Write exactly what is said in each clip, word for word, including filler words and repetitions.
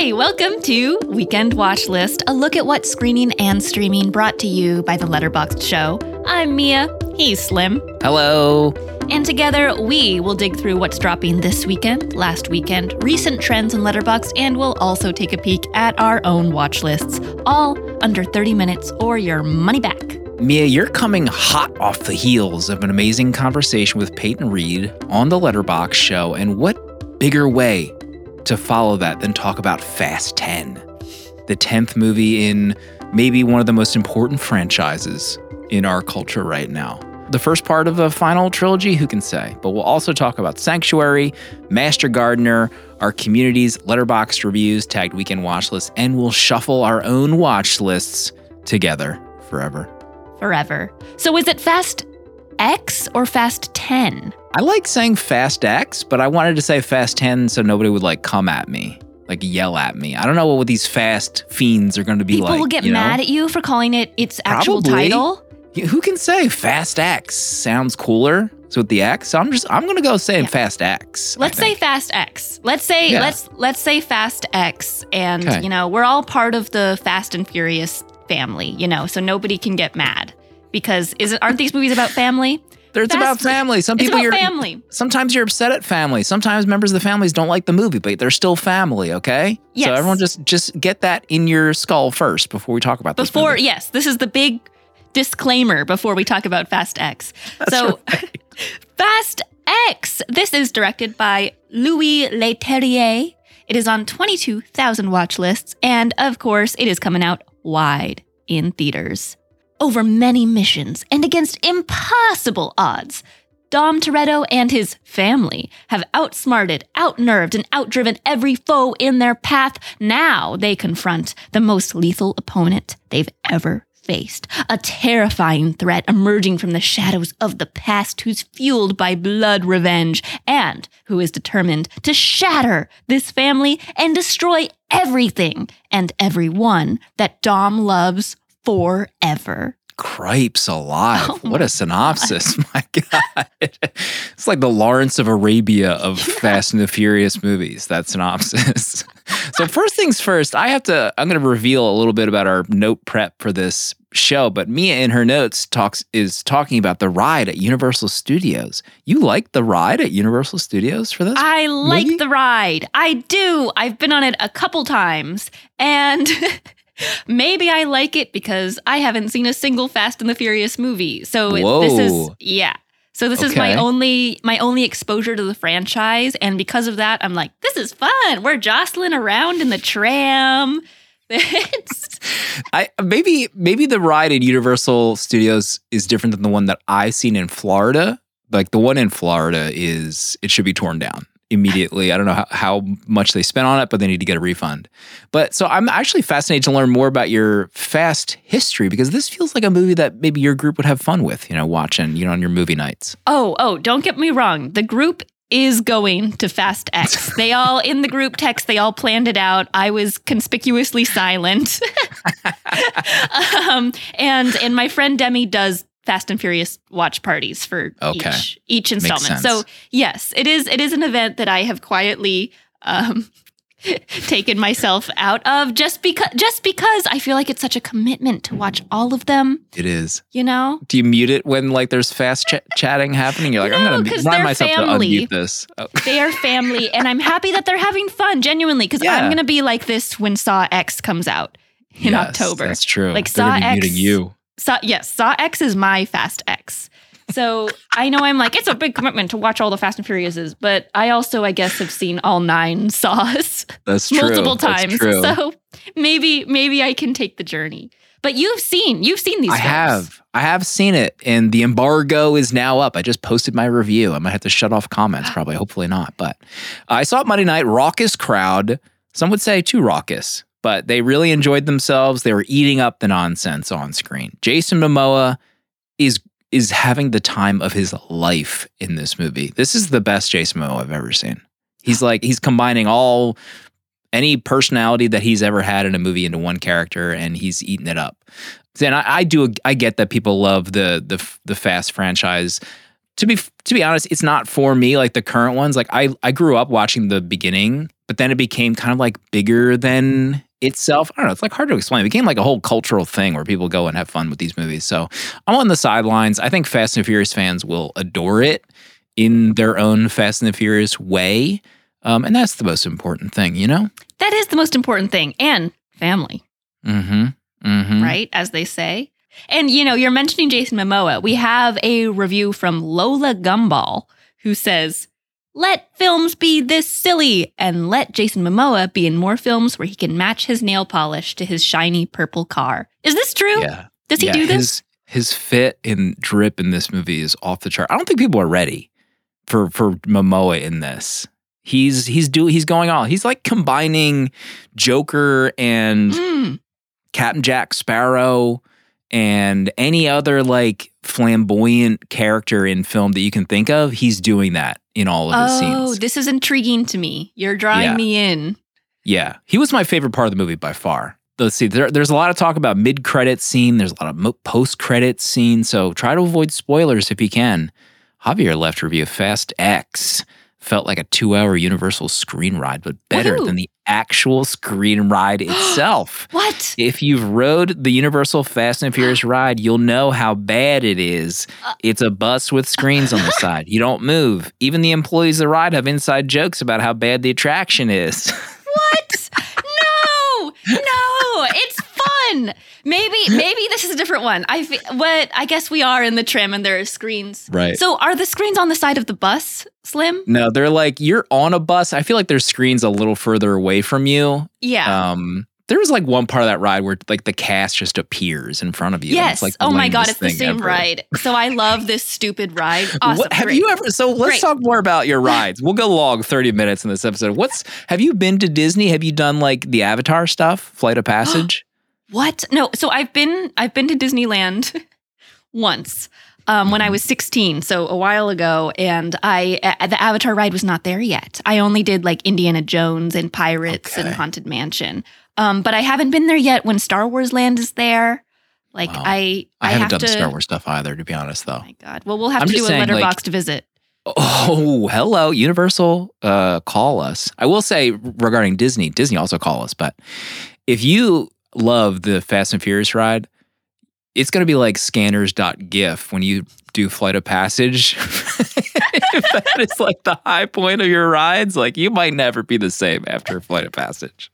Hi, welcome to Weekend Watch List, a look at what's screening and streaming brought to you by the Letterboxd Show. I'm Mia, he's Slim. Hello. And together, we will dig through what's dropping this weekend, last weekend, recent trends in Letterboxd, and we'll also take a peek at our own watch lists, all under thirty minutes or your money back. Mia, you're coming hot off the heels of an amazing conversation with Peyton Reed on the Letterboxd Show, and what bigger way to follow that than talk about Fast ten, the tenth movie in maybe one of the most important franchises in our culture right now. The first part of a final trilogy, who can say? But we'll also talk about Sanctuary, Master Gardener, our community's Letterboxd reviews, tagged Weekend Watch Lists, and we'll shuffle our own watch lists together forever. Forever. So is it Fast X or Fast ten? I like saying Fast X, but I wanted to say Fast ten so nobody would like come at me, like yell at me. I don't know what these fast fiends are going to be People like. People will get you know? mad at you for calling it its actual Probably. title. Who can say Fast X sounds cooler? So with the X, I'm just I'm gonna go saying Yeah. Fast X. Let's say Fast X. Let's say Yeah. let's let's say Fast X, and Okay. you know we're all part of the Fast and Furious family, you know, so nobody can get mad because is it aren't these movies about family? It's Fast- about family. Some It's people about you're family. sometimes you're upset at family. Sometimes members of the families don't like the movie, but they're still family. Okay. Yes. So everyone just just get that in your skull first before we talk about this Before movie. yes, this is the big disclaimer before we talk about Fast X. That's so right. Fast X. This is directed by Louis Leterrier. It is on twenty-two thousand watch lists, and of course, it is coming out wide in theaters. Over many missions and against impossible odds, Dom Toretto and his family have outsmarted, outnerved, and outdriven every foe in their path. Now they confront the most lethal opponent they've ever faced. A terrifying threat emerging from the shadows of the past who's fueled by blood revenge and who is determined to shatter this family and destroy everything and everyone that Dom loves forever. Cripes alive. Oh what a synopsis. My God. It's like the Lawrence of Arabia of Fast and the Furious movies, that synopsis. So first things first, I have to, I'm going to reveal a little bit about our note prep for this show, but Mia in her notes talks is talking about the ride at Universal Studios. You like the ride at Universal Studios for this? I like movie? the ride. I do. I've been on it a couple times, and maybe I like it because I haven't seen a single Fast and the Furious movie. So it- this is Whoa. yeah. So this is my Okay. only my only exposure to the franchise, and because of that, I'm like, this is fun. We're jostling around in the tram. It's, I maybe maybe the ride at Universal Studios is different than the one that I've seen in Florida. Like the one in Florida is it should be torn down immediately. I don't know how, how much they spent on it, but they need to get a refund. But so I'm actually fascinated to learn more about your Fast history because this feels like a movie that maybe your group would have fun with, you know, watching, you know, on your movie nights. oh, oh, don't get me wrong. The group is going to Fast X. They all, in the group text, they all planned it out. I was conspicuously silent. um, and and my friend Demi does Fast and Furious watch parties for Okay. each each installment. sense. So yes, it is it is an event that I have quietly um, taken myself out of just because just because I feel like it's such a commitment to watch all of them. It is. You know. Do you mute it when like there's fast ch- chatting happening? You're like, I'm No, going to 'cause remind they're myself family. to unmute this. Oh. They are family, and I'm happy that they're having fun, genuinely, because Yeah. I'm going to be like this when Saw X comes out in Yes, October. That's true. Like They're Saw gonna be X. muting you. Saw, yes, Saw X is my Fast X. So I know I'm like, it's a big commitment to watch all the Fast and Furiouses, but I also, I guess, have seen all nine Saws That's true. multiple That's times. true. So maybe, maybe I can take the journey. But you've seen, you've seen these I films. have. I have seen it, and the embargo is now up. I just posted my review. I might have to shut off comments, probably. Hopefully not. But I saw it Monday night. Raucous crowd. Some would say too raucous, but they really enjoyed themselves. They were eating up the nonsense on screen. Jason Momoa is is having the time of his life in this movie. This is the best Jason Momoa I've ever seen. He's like he's combining all any personality that he's ever had in a movie into one character, and he's eating it up. And I, I do, I get that people love the the the Fast franchise. To be to be honest, it's not for me like the current ones. Like I I grew up watching the beginning, but then it became kind of like bigger than itself. I don't know. It's like hard to explain. It became like a whole cultural thing where people go and have fun with these movies. So I'm on the sidelines. I think Fast and Furious fans will adore it in their own Fast and the Furious way. Um, and that's the most important thing, you know? That is the most important thing. And family. Mm-hmm. Mm-hmm. Right? As they say. And, you know, you're mentioning Jason Momoa. We have a review from Lola Gumball who says, let films be this silly and let Jason Momoa be in more films where he can match his nail polish to his shiny purple car. Is this true? Yeah. Does he yeah, do this? His, his fit and drip in this movie is off the chart. I don't think people are ready for, for Momoa in this. He's he's do he's going all. He's like combining Joker and Mm. Captain Jack Sparrow and any other like flamboyant character in film that you can think of. He's doing that in all of his Oh, scenes. this is intriguing to me. You're drawing Yeah. me in. Yeah, he was my favorite part of the movie by far. Let's see, there, there's a lot of talk about mid-credit scene. There's a lot of mo- post-credit scene. So try to avoid spoilers if you can. Javier left review Fast X. Felt like a two-hour Universal screen ride, but better Woohoo. than the actual screen ride itself. What? If you've rode the Universal Fast and Furious ride, you'll know how bad it is. It's a bus with screens on the side. You don't move. Even the employees of the ride have inside jokes about how bad the attraction is. What? No, no, it's fun. Maybe, maybe this is a different one. I, fe- what? I guess we are in the trim and there are screens. Right. So are the screens on the side of the bus, Slim? No, they're like, you're on a bus. I feel like there's screens a little further away from you. Yeah. Um, there was like one part of that ride where like the cast just appears in front of you. and Yes. It's like the Oh my God, lamest it's the thing same ever. ride. So I love this stupid ride. Awesome. What, have Great. you ever? So let's Great. talk more about your rides. We'll go long thirty minutes in this episode. What's have you been to Disney? Have you done like the Avatar stuff, Flight of Passage? What? No. So I've been I've been to Disneyland once um, when I was sixteen, so a while ago, and I uh, the Avatar ride was not there yet. I only did like Indiana Jones and Pirates Okay. and Haunted Mansion, um, but I haven't been there yet when Star Wars Land is there. Like Wow. I, I, I haven't have done to. the Star Wars stuff either, to be honest, though. Oh my God. Well, we'll have I'm to do just a saying, like- letterboxed visit. Oh, hello, Universal. Uh, call us. I will say regarding Disney, Disney also call us. But if you love the Fast and Furious ride, it's going to be like scanners.gif when you do Flight of Passage. If that is like the high point of your rides, like you might never be the same after Flight of Passage.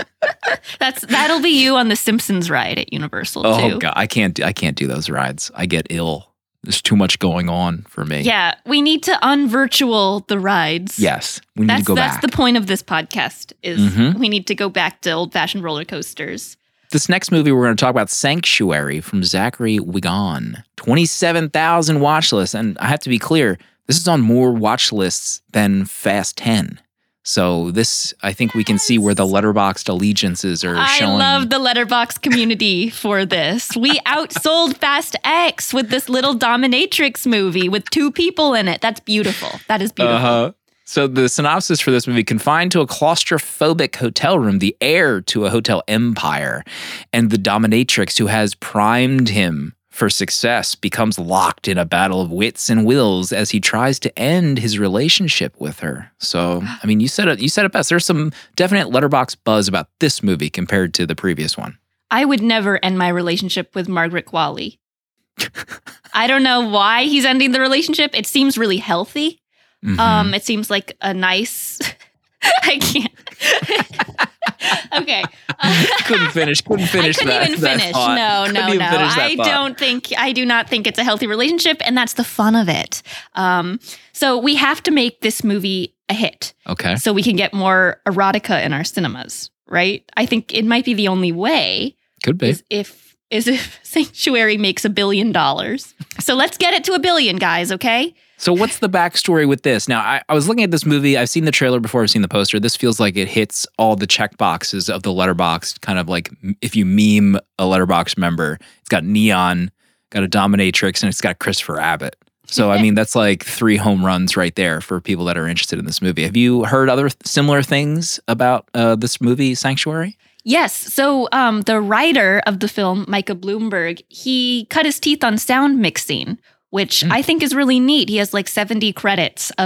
That's that'll be you on the Simpsons ride at Universal Oh too. God, I can't. do- I can't do those rides. I get ill. There's too much going on for me. Yeah, we need to unvirtual the rides. Yes, we need That's to go that's back. the point of this podcast is Mhm. we need to go back to old fashioned roller coasters. This next movie we're going to talk about, Sanctuary from Zachary Wigan. twenty-seven thousand watch lists. And I have to be clear, this is on more watch lists than Fast ten. So this, I think we can see where the letterboxed allegiances are I showing. love the letterbox community for this. We outsold Fast X with this little dominatrix movie with two people in it. That's beautiful. That is beautiful. Uh-huh. So the synopsis for this movie: confined to a claustrophobic hotel room, the heir to a hotel empire, and the dominatrix who has primed him for success becomes locked in a battle of wits and wills as he tries to end his relationship with her. So, I mean, you said it. You said it best. There's some definite letterbox buzz about this movie compared to the previous one. I would never end my relationship with Margaret Qualley. I don't know why he's ending the relationship. It seems really healthy. Mhm. Um, it seems like a nice. I can't. Okay. couldn't finish. Couldn't finish. I couldn't that, even that finish. thought. No, Couldn't no, even no. finish that I thought. don't think. I do not think it's a healthy relationship, and that's the fun of it. Um, so we have to make this movie a hit, Okay. so we can get more erotica in our cinemas. Right? I think it might be the only way. Could be. Is if is if Sanctuary makes a billion dollars. So let's get it to a billion, guys. Okay. So what's the backstory with this? Now, I, I was looking at this movie. I've seen the trailer before. I've seen the poster. This feels like it hits all the check boxes of the Letterboxd, kind of like m- if you meme a Letterboxd member. It's got neon, got a dominatrix, and it's got Christopher Abbott. So, I mean, that's like three home runs right there for people that are interested in this movie. Have you heard other th- similar things about uh, this movie, Sanctuary? Yes. So um, the writer of the film, Micah Bloomberg, he cut his teeth on sound mixing, which Mm. I think is really neat. He has like seventy credits of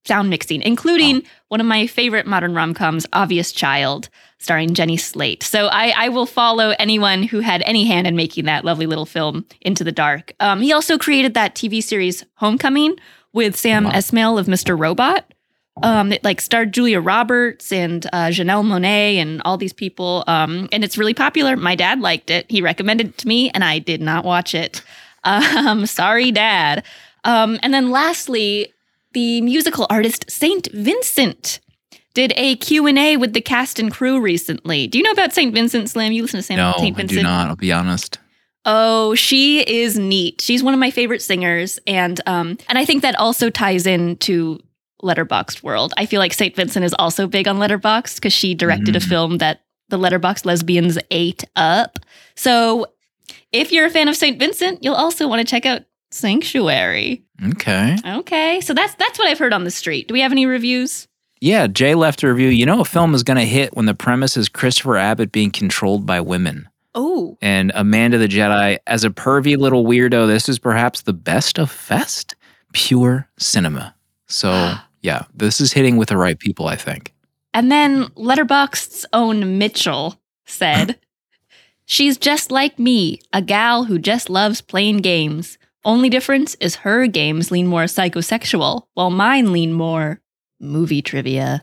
sound mixing, including oh. one of my favorite modern rom-coms, Obvious Child, starring Jenny Slate. So I, I will follow anyone who had any hand in making that lovely little film Into the Dark. Um, he also created that T V series Homecoming with Sam wow. Esmail of Mister Robot. Um, it like starred Julia Roberts and uh, Janelle Monáe and all these people. Um, and it's really popular. My dad liked it. He recommended it to me and I did not watch it. Um, sorry, Dad. Um, and then lastly, the musical artist Saint Vincent did a Q and A with the cast and crew recently. Do you know about Saint Vincent, Slim? You listen to Saint, no, Saint Vincent? No, I do not. I'll be honest. Oh, she is neat. She's one of my favorite singers. And um, and I think that also ties into Letterboxd world. I feel like Saint Vincent is also big on Letterboxd because she directed mm. a film that the Letterboxd lesbians ate up. So if you're a fan of Saint Vincent, you'll also want to check out Sanctuary. Okay. Okay. So that's that's what I've heard on the street. Do we have any reviews? Yeah, Jay left a review. You know a film is going to hit when the premise is Christopher Abbott being controlled by women. Oh. And Amanda the Jedi, as a pervy little weirdo, this is perhaps the best of Fest. Pure cinema. So, yeah, this is hitting with the right people, I think. And then Letterboxd's own Mitchell said, she's just like me, a gal who just loves playing games. Only difference is her games lean more psychosexual, while mine lean more movie trivia.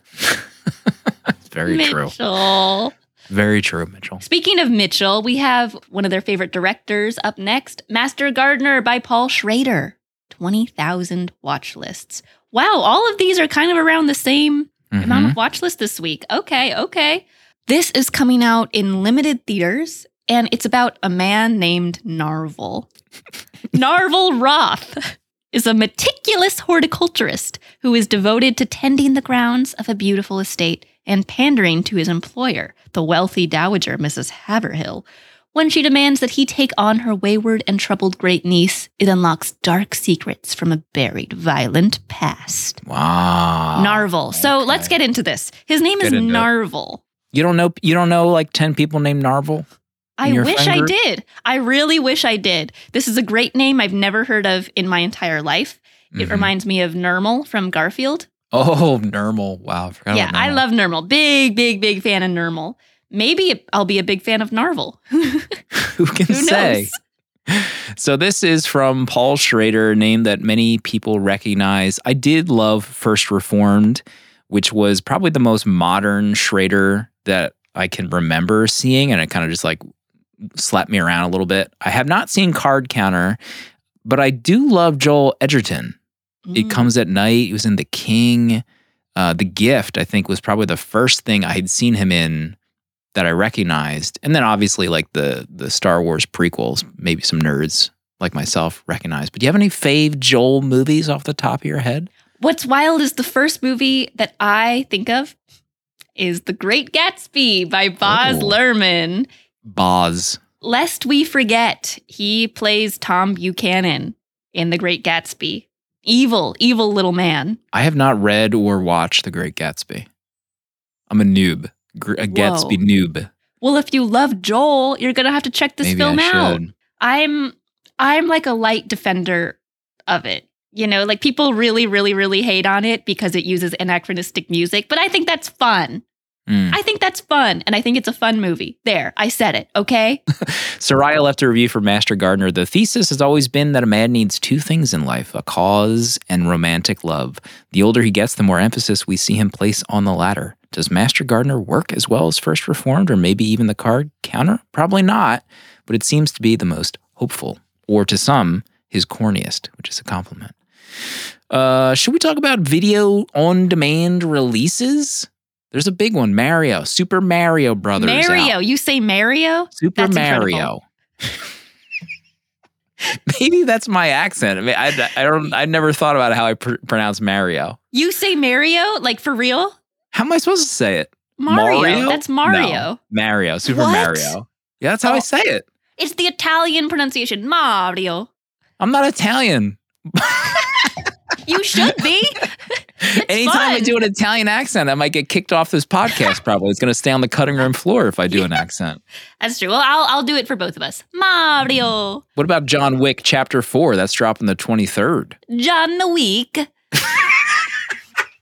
Very Mitchell. true. Very true, Mitchell. Speaking of Mitchell, we have one of their favorite directors up next, Master Gardener by Paul Schrader. twenty thousand watch lists. Wow, all of these are kind of around the same mm-hmm. amount of watch lists this week. Okay, okay. This is coming out in limited theaters, and it's about a man named Narvel. Narvel Roth is a meticulous horticulturist who is devoted to tending the grounds of a beautiful estate and pandering to his employer, the wealthy dowager Missus Haverhill. When she demands that he take on her wayward and troubled great niece, it unlocks dark secrets from a buried, violent past. Wow. Narvel. So okay. let's get into this. His name get is Narvel. It. You don't know you don't know like ten people named Narvel? I wish I did. I really wish I did. This is a great name I've never heard of in my entire life. It mm-hmm. reminds me of Nermal from Garfield. Oh, Nermal. Wow. I forgot yeah, about Nermal. I love Nermal. Big, big, big fan of Nermal. Maybe I'll be a big fan of Narvel. Who can Who say? So this is from Paul Schrader, a name that many people recognize. I did love First Reformed, which was probably the most modern Schrader that I can remember seeing, and it kind of just like slapped me around a little bit. I have not seen Card Counter, but I do love Joel Edgerton. Mm. It Comes at Night. He was in The King. Uh, The Gift, I think, was probably the first thing I had seen him in that I recognized. And then obviously like the the Star Wars prequels, maybe some nerds like myself recognize. But do you have any fave Joel movies off the top of your head? What's wild is the first movie that I think of is The Great Gatsby by Baz oh. Luhrmann. Boz. Lest we forget, he plays Tom Buchanan in The Great Gatsby. Evil, evil little man. I have not read or watched The Great Gatsby. I'm a noob. A Gatsby Whoa. noob. Well, if you love Joel, you're gonna have to check this Maybe film I out. Should. I'm I'm like a light defender of it. You know, like people really, really, really hate on it because it uses anachronistic music, but I think that's fun. Mm. I think that's fun, and I think it's a fun movie. There, I said it, okay? Soraya left a review for Master Gardener. The thesis has always been that a man needs two things in life, a cause and romantic love. The older he gets, the more emphasis we see him place on the latter. Does Master Gardener work as well as First Reformed, or maybe even The Card Counter? Probably not, but it seems to be the most hopeful, or to some, his corniest, which is a compliment. Uh, should we talk about video on-demand releases? There's a big one, Mario, Super Mario Brothers. Mario, out. You say Mario? Super That's Mario. Maybe that's my accent. I mean, I, I don't. I never thought about how I pr- pronounce Mario. You say Mario, like for real? How am I supposed to say it? Mario. Mario? That's Mario. No, Mario, Super what? Mario. Yeah, that's how oh, I say it. It's the Italian pronunciation, Mario. I'm not Italian. You should be. Anytime fun. I do an Italian accent, I might get kicked off this podcast probably. It's going to stay on the cutting room floor if I do an accent. That's true. Well, I'll I'll do it for both of us. Mario. What about John Wick Chapter four? That's dropping the twenty-third. John the Wick.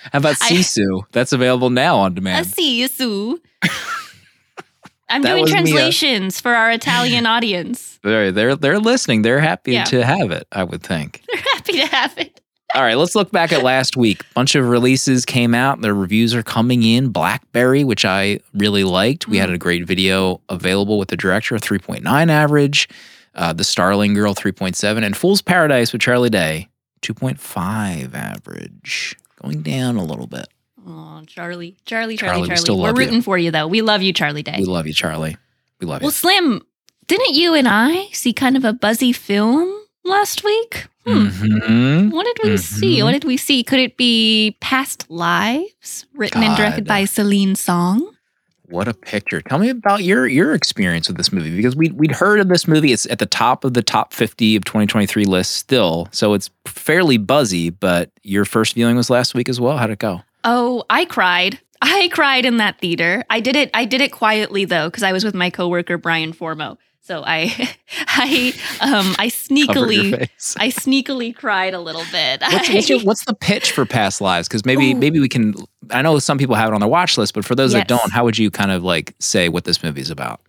How about I- Sisu? That's available now on I demand. see you, Sue. I'm That doing was me, uh, translations for our Italian audience. They're, they're, they're listening. They're happy Yeah. to have it, I would think. They're happy to have it. All right, let's look back at last week. Bunch of releases came out. The reviews are coming in. Blackberry, which I really liked. We had a great video available with the director, a three point nine average. Uh, the Starling Girl, three point seven. And Fool's Paradise with Charlie Day, two point five average. Going down a little bit. Oh, Charlie. Charlie, Charlie, Charlie, we Charlie. still We're love you. rooting for you, though. We love you, Charlie Day. We love you, Charlie. We love you. Well, Slim, didn't you and I see kind of a buzzy film last week? Hmm. Mhm. What did we see? Mhm. What did we see? Could it be Past Lives, written and directed God. by Celine Song? What a picture. Tell me about your your experience with this movie, because we, we'd heard of this movie. It's at the top of the top fifty of twenty twenty-three list still, so it's fairly buzzy, but your first viewing was last week as well. How'd it go? Oh, I cried. I cried in that theater. I did it. I did it quietly though, because I was with my coworker Brian Formo. So I, I, um, I Covered your sneakily, face. I sneakily cried a little bit. What's, what's, your, what's the pitch for Past Lives? Because maybe Ooh. maybe we can. I know some people have it on their watch list, but for those that Yes. don't, how would you kind of like say what this movie is about?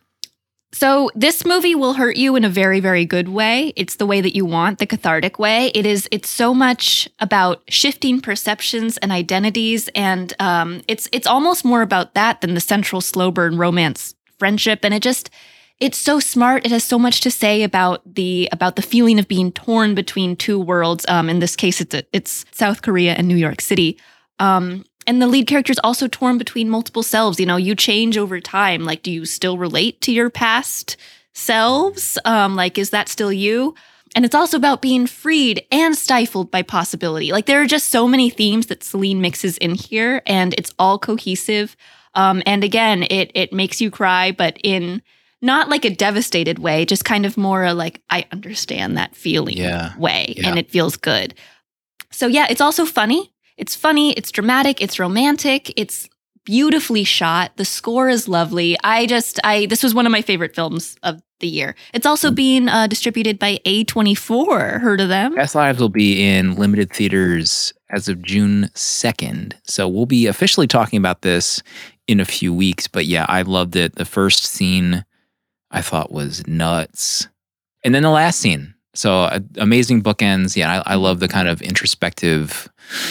So this movie will hurt you in a very, very good way. It's the way that you want, the cathartic way. It is. It's so much about shifting perceptions and identities, and um, it's it's almost more about that than the central slow burn romance friendship. And it just, it's so smart. It has so much to say about the about the feeling of being torn between two worlds. Um, in this case, it's it's South Korea and New York City. Um, And the lead character is also torn between multiple selves. You know, you change over time. Like, do you still relate to your past selves? Um, like, is that still you? And it's also about being freed and stifled by possibility. Like, there are just so many themes that Celine mixes in here, and it's all cohesive. Um, and again, it it makes you cry, but in not like a devastated way, just kind of more a like, I understand that feeling Yeah. way, Yeah. and it feels good. So yeah, it's also funny. It's funny, it's dramatic, it's romantic, it's beautifully shot. The score is lovely. I just, I this was one of my favorite films of the year. It's also being uh, distributed by A twenty-four. Heard of them? Past Lives will be in limited theaters as of June second. So we'll be officially talking about this in a few weeks. But yeah, I loved it. The first scene I thought was nuts. And then the last scene. So uh, amazing bookends. Yeah, I, I love the kind of introspective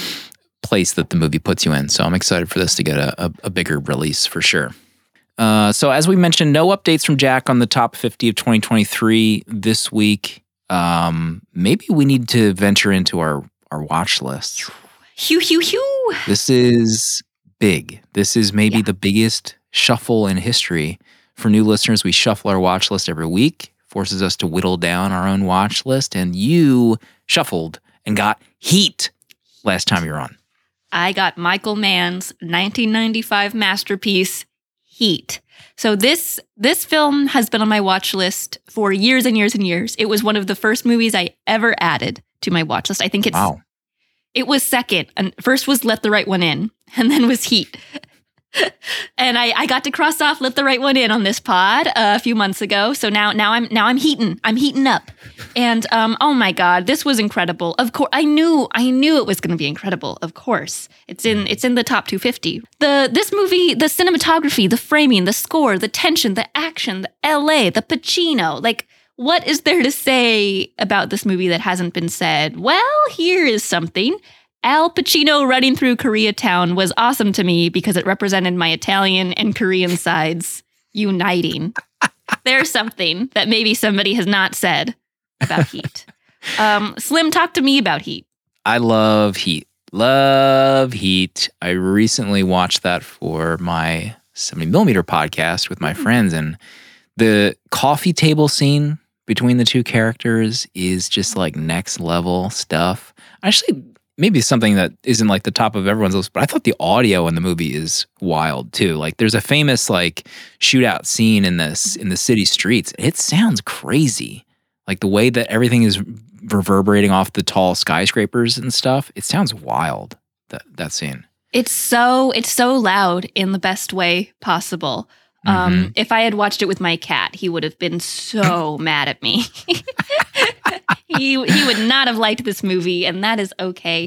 place that the movie puts you in. So I'm excited for this to get a, a, a bigger release for sure. Uh, so as we mentioned, no updates from Jack on the top fifty of twenty twenty-three this week. Um, maybe we need to venture into our, our watch list. Hugh, hugh, hugh. This is big. This is maybe Yeah. the biggest shuffle in history. For new listeners, we shuffle our watch list every week, forces us to whittle down our own watch list, and you shuffled and got Heat last time you were on. I got Michael Mann's nineteen ninety-five masterpiece, Heat. So this this film has been on my watch list for years and years and years. It was one of the first movies I ever added to my watch list. I think it's Wow. it was second. And first was Let the Right One In, and then was Heat. And I, I got to cross off Let the Right One In on this pod uh, a few months ago. So now now I'm now I'm heating. I'm heating up. And um, oh my God, this was incredible. Of course, I knew I knew it was going to be incredible. Of course, it's in it's in the top two fifty. The this movie, the cinematography, the framing, the score, the tension, the action, the L A, the Pacino. Like, what is there to say about this movie that hasn't been said? Well, here is something. Al Pacino running through Koreatown was awesome to me because it represented my Italian and Korean sides uniting. There's something that maybe somebody has not said about Heat. Um, Slim, talk to me about Heat. I love Heat. Love Heat. I recently watched that for my seventy millimeter podcast with my friends, and the coffee table scene between the two characters is just like next level stuff. Actually, maybe something that isn't like the top of everyone's list, but I thought the audio in the movie is wild too. Like there's a famous like shootout scene in this in the city streets. It sounds crazy. Like the way that everything is reverberating off the tall skyscrapers and stuff. It sounds wild, that that scene. It's so it's so loud in the best way possible. Um, if I had watched it with my cat, he would have been so mad at me. he he would not have liked this movie, and that is okay.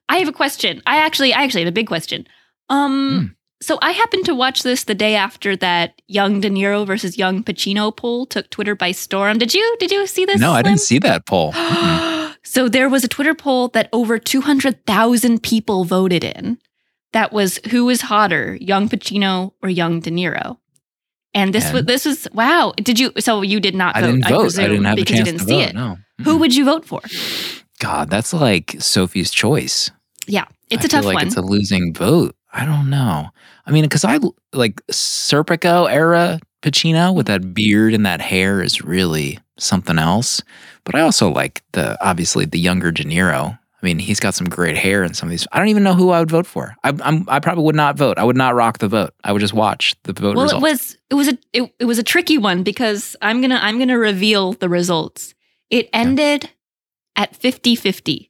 I have a question. I actually, I actually have a big question. Um, mm. So I happened to watch this the day after that young De Niro versus young Pacino poll took Twitter by storm. Did you? Did you see this? No, Slim? I didn't see that poll. So there was a Twitter poll that over two hundred thousand people voted in. That was who is hotter, young Pacino or young De Niro. And this and was this was wow. Did you? So you did not vote? I didn't vote. I, presume, I didn't have a because chance you didn't to see vote. it. No. Mm-hmm. Who would you vote for? God, that's like Sophie's Choice. Yeah, it's I a tough feel like one. It's a losing vote. I don't know. I mean, because I like Serpico era Pacino with that beard and that hair is really something else. But I also like the obviously the younger De Niro. I mean, he's got some great hair in some of these. I don't even know who I would vote for. I, I'm I probably would not vote. I would not rock the vote. I would just watch the vote well, results. Well, it was it was a it, it was a tricky one because I'm gonna I'm gonna reveal the results. It ended yeah. at fifty-fifty.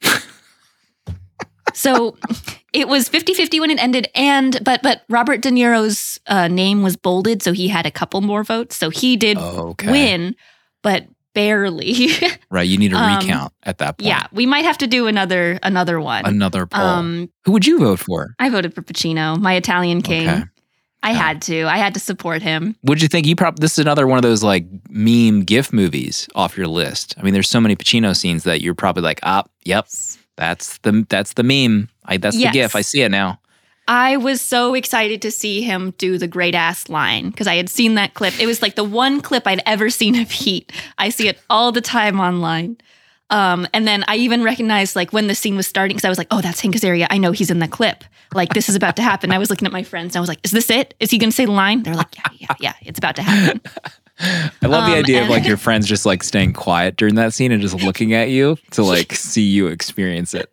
So it was fifty-fifty when it ended, and but but Robert De Niro's uh, name was bolded, so he had a couple more votes. So he did oh, okay. win, but barely. Right, you need a um, recount at that point. Yeah, we might have to do another another one. Another poll. Um, Who would you vote for? I voted for Pacino, my Italian king. Okay. I yeah. had to. I had to support him. What'd you think? You probably this is another one of those like meme GIF movies off your list. I mean, there's so many Pacino scenes that you're probably like, ah, yep. That's the that's the meme. I, that's yes. the GIF. I see it now. I was so excited to see him do the great ass line because I had seen that clip. It was like the one clip I'd ever seen of Heat. I see it all the time online. Um, and then I even recognized like when the scene was starting because I was like, oh, that's Hank Azaria. I know he's in the clip. Like this is about to happen. I was looking at my friends and I was like, is this it? Is he going to say the line? They're like, yeah, yeah, yeah. It's about to happen. I love um, the idea of like your friends just like staying quiet during that scene and just looking at you to like see you experience it.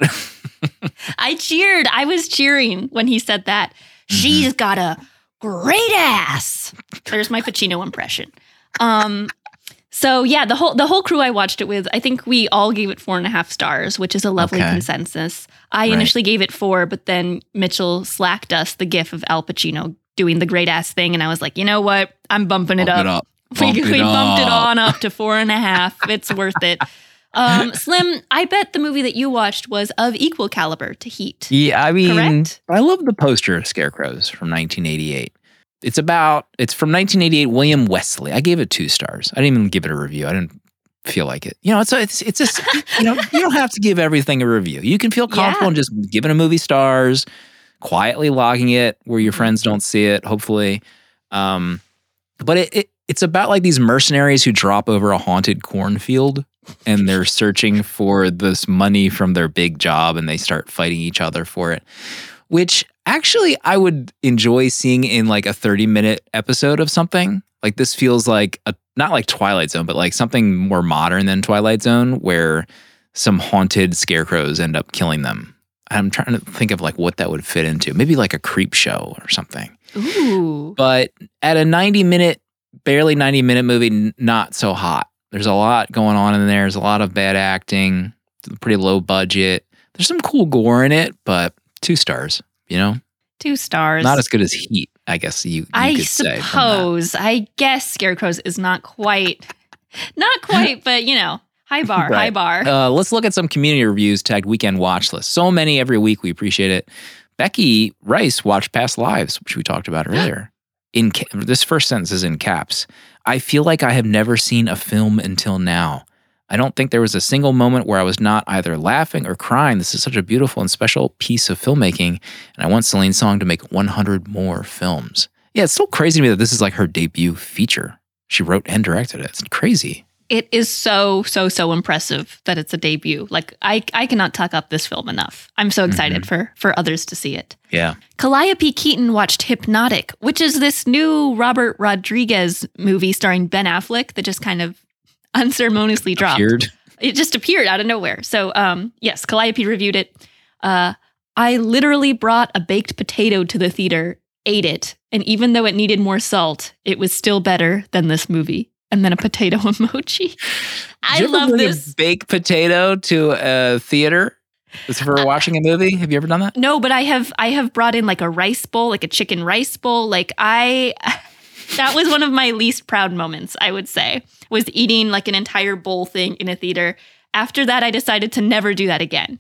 I cheered. I was cheering when he said that. Mm-hmm. She's got a great ass. There's my Pacino impression. Um, so yeah, the whole the whole crew I watched it with, I think we all gave it four and a half stars, which is a lovely okay. consensus. I right. initially gave it four, but then Mitchell slacked us the gif of Al Pacino doing the great ass thing, and I was like, you know what? I'm bumping it Bump up. It up. We, Bump we it bumped up. it on up to four and a half. It's worth it. Um, Slim, I bet the movie that you watched was of equal caliber to Heat. Yeah, I mean, correct? I love the poster of Scarecrows from nineteen eighty-eight. It's about, it's from nineteen eighty-eight, William Wesley. I gave it two stars. I didn't even give it a review. I didn't feel like it. You know, it's a, it's it's just, you know, you don't have to give everything a review. You can feel comfortable yeah. in just giving a movie stars, quietly logging it where your friends don't see it, hopefully. Um, but it, it it's about like these mercenaries who drop over a haunted cornfield and they're searching for this money from their big job and they start fighting each other for it, which actually I would enjoy seeing in like a thirty minute episode of something. Like this feels like a, not like Twilight Zone, but like something more modern than Twilight Zone where some haunted scarecrows end up killing them. I'm trying to think of like what that would fit into. Maybe like a creep show or something. Ooh. But at a ninety minute, barely ninety minute movie, n- not so hot. There's a lot going on in there. There's a lot of bad acting, pretty low budget. There's some cool gore in it, but two stars, you know? Two stars. Not as good as Heat, I guess you, you I could say. suppose. I guess Scarecrows is not quite, not quite, but you know, high bar, right. high bar. Uh, let's look at some community reviews tagged Weekend Watch List. So many every week. We appreciate it. Becky Rice watched Past Lives, which we talked about earlier. In ca- this first sentence is in caps. I feel like I have never seen a film until now. I don't think there was a single moment where I was not either laughing or crying. This is such a beautiful and special piece of filmmaking, and I want Celine Song to make one hundred more films. Yeah, it's so crazy to me that this is like her debut feature. She wrote and directed it. It's crazy. It is so, so, so impressive that it's a debut. Like, I I cannot talk up this film enough. I'm so excited mm-hmm. for, for others to see it. Yeah. Calliope Keaton watched Hypnotic, which is this new Robert Rodriguez movie starring Ben Affleck that just kind of unceremoniously dropped. Appeared. It just appeared out of nowhere. So, um, yes, Calliope reviewed it. Uh, I literally brought a baked potato to the theater, ate it, and even though it needed more salt, it was still better than this movie. And then a potato emoji. I Did you love ever bring this. A baked potato to a theater for watching a movie. Have you ever done that? No, but I have. I have brought in like a rice bowl, like a chicken rice bowl. Like I, that was one of my least proud moments. I would say was eating like an entire bowl thing in a theater. After that, I decided to never do that again.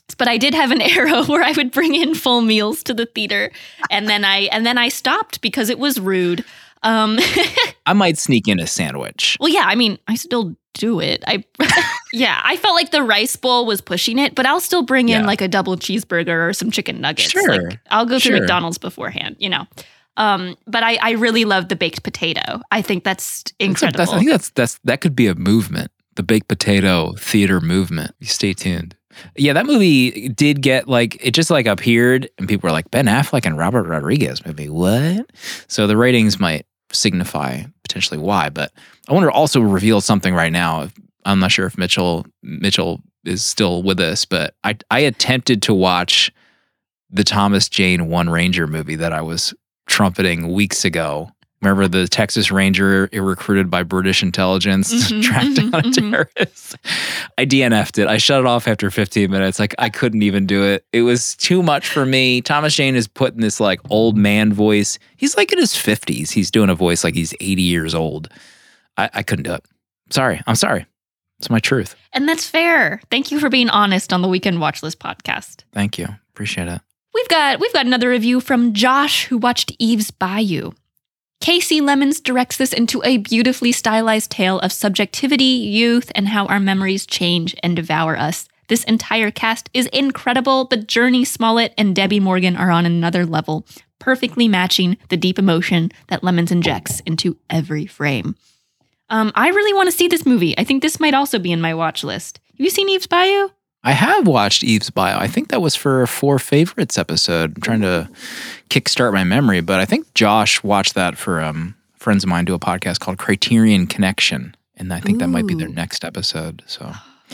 But I did have an era where I would bring in full meals to the theater, and then I and then I stopped because it was rude. Um, I might sneak in a sandwich. well, yeah, I mean, I still do it. I yeah, I felt like the rice bowl was pushing it, but I'll still bring in Yeah. like a double cheeseburger or some chicken nuggets. Sure. Like, I'll go through Sure. McDonald's beforehand, you know. Um, but I, I really love the baked potato. I think that's That's a- incredible. that's- I think that's that's that could be a movement. The baked potato theater movement. Stay tuned. Yeah, that movie did get like it just like appeared, and people were like Ben Affleck and Robert Rodriguez movie. What? So the ratings might signify potentially why, but I want to also reveal something right now. I'm not sure if Mitchell Mitchell is still with us, but I I attempted to watch the Thomas Jane One Ranger movie that I was trumpeting weeks ago. Remember the Texas Ranger recruited by British intelligence Mhm, to track mhm, down a mhm. terrorist? I D N F'd it. I shut it off after fifteen minutes. Like I couldn't even do it. It was too much for me. Thomas Jane is putting this like old man voice. He's like in his fifties. He's doing a voice like he's eighty years old. I, I couldn't do it. Sorry. I'm sorry. It's my truth. And that's fair. Thank you for being honest on the Weekend Watch List podcast. Thank you. Appreciate it. We've got we've got another review from Josh, who watched Eve's Bayou. Casey Lemons directs this into a beautifully stylized tale of subjectivity, youth, and how our memories change and devour us. This entire cast is incredible, but Journey Smollett and Debbie Morgan are on another level, perfectly matching the deep emotion that Lemons injects into every frame. Um, I really want to see this movie. I think this might also be in my watch list. Have you seen Eve's Bayou? I have watched Eve's Bio. I think that was for a Four Favorites episode. I'm trying to kickstart my memory, but I think Josh watched that for um, friends of mine do a podcast called Criterion Connection, and I think that might be their Ooh. next episode. So,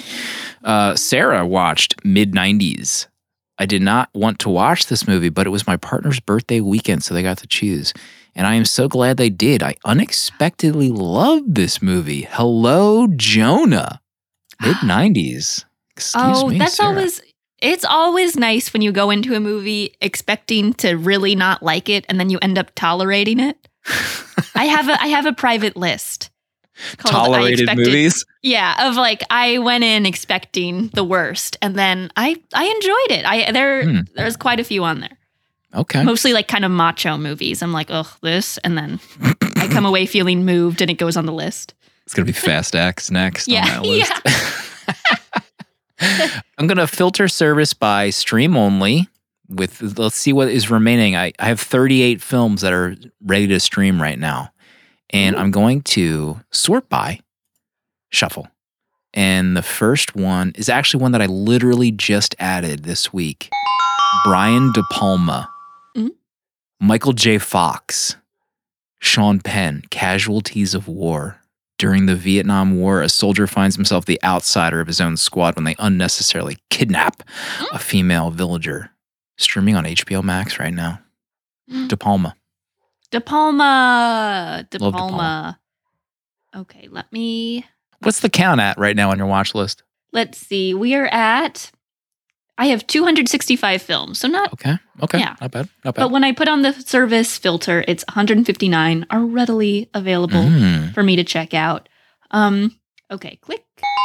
uh, Sarah watched mid nineties. I did not want to watch this movie, but it was my partner's birthday weekend, so they got to choose. And I am so glad they did. I unexpectedly loved this movie. Hello, Jonah. mid nineties. Excuse oh, me, that's Sarah. always it's always nice when you go into a movie expecting to really not like it and then you end up tolerating it. I have a I have a private list. called I Tolerated Expected- movies. Yeah, of like I went in expecting the worst and then I I enjoyed it. I there Hmm. there's quite a few on there. Okay. Mostly like kind of macho movies. I'm like, "Ugh, this." And then I come away feeling moved and it goes on the list. It's going to be Fast X next Yeah, on that list. I'm going to filter service by stream only with, let's see what is remaining. I, I have thirty-eight films that are ready to stream right now. And Ooh. I'm going to sort by shuffle. And the first one is actually one that I literally just added this week. Brian De Palma, Mhm. Michael J. Fox, Sean Penn, Casualties of War. During the Vietnam War, a soldier finds himself the outsider of his own squad when they unnecessarily kidnap a female villager. Streaming on H B O Max right now. De Palma. De Palma. De Love De Palma. Okay, let me What's the count at right now on your watch list? let's see. We are at I have two hundred sixty-five films. So not Okay. Okay. Yeah. Not bad. Not bad. but when I put on the service filter, it's one hundred fifty-nine are readily available Mm. for me to check out. Um okay, click.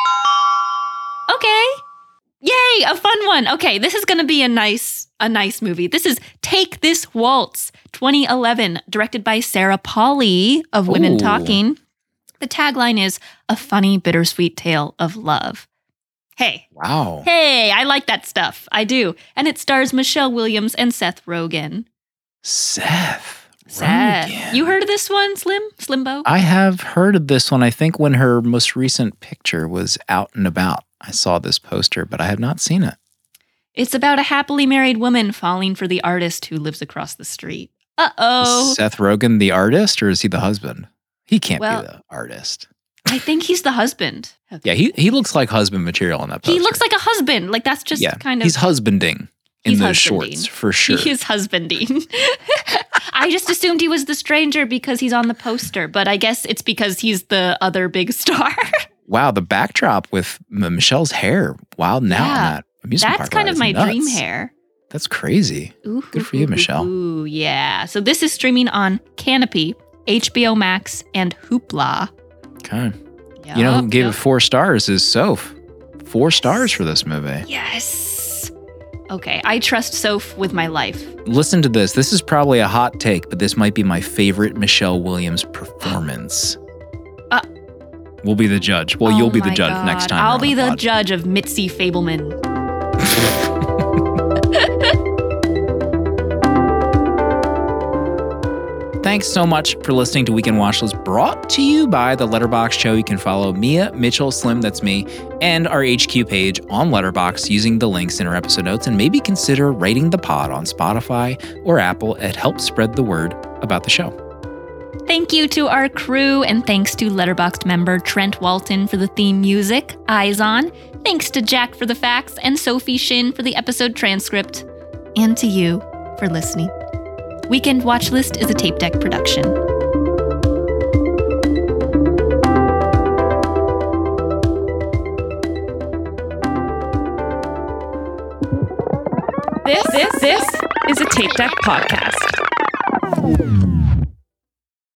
Okay. Yay, a fun one. Okay, this is going to be a nice a nice movie. This is Take This Waltz, twenty eleven, directed by Sarah Polley of Women Ooh. Talking. The tagline is a funny bittersweet tale of love. Hey, Wow. hey, I like that stuff. I do. And it stars Michelle Williams and Seth Rogen. Seth. Seth. Rogen. You heard of this one, Slim? Slimbo? I have heard of this one. I think when her most recent picture was out and about, I saw this poster, but I have not seen it. It's about a happily married woman falling for the artist who lives across the street. Uh-oh. Is Seth Rogen the artist or is he the husband? He can't Well- be the artist. I think he's the husband. Yeah, he, he looks like husband material on that poster. He looks like a husband. Like that's just yeah, kind of he's husbanding in He's those husbanding. shorts for sure. He is husbanding. I just assumed he was the stranger because he's on the poster, but I guess it's because he's the other big star. Wow, the backdrop with M- Michelle's hair wild now Yeah. on that amusement That's park kind ride of is my nuts. dream hair. That's crazy. Ooh, Good for you, Michelle. Ooh, yeah. So this is streaming on Canopy, H B O Max, and Hoopla. Okay. You know who Yup, gave yup. it four stars is Soph. Four stars for this movie. Yes. Okay, I trust Soph with my life. Listen to this. This is probably a hot take, but this might be my favorite Michelle Williams performance. Uh, we'll be the judge. Well, oh you'll be the my judge God. next time. I'll be the the pod. judge of Mitzi Fableman. Thanks so much for listening to Weekend Watchlist, brought to you by the Letterboxd Show. You can follow Mia, Mitchell, Slim, that's me, and our H Q page on Letterboxd using the links in our episode notes, and maybe consider rating the pod on Spotify or Apple. It helps spread the word about the show. Thank you to our crew, and thanks to Letterboxd member Trent Walton for the theme music, Eyes On. Thanks to Jack for the facts, and Sophie Shin for the episode transcript. And to you for listening. Weekend Watchlist is a Tape Deck production. This, this, this is a Tape Deck podcast.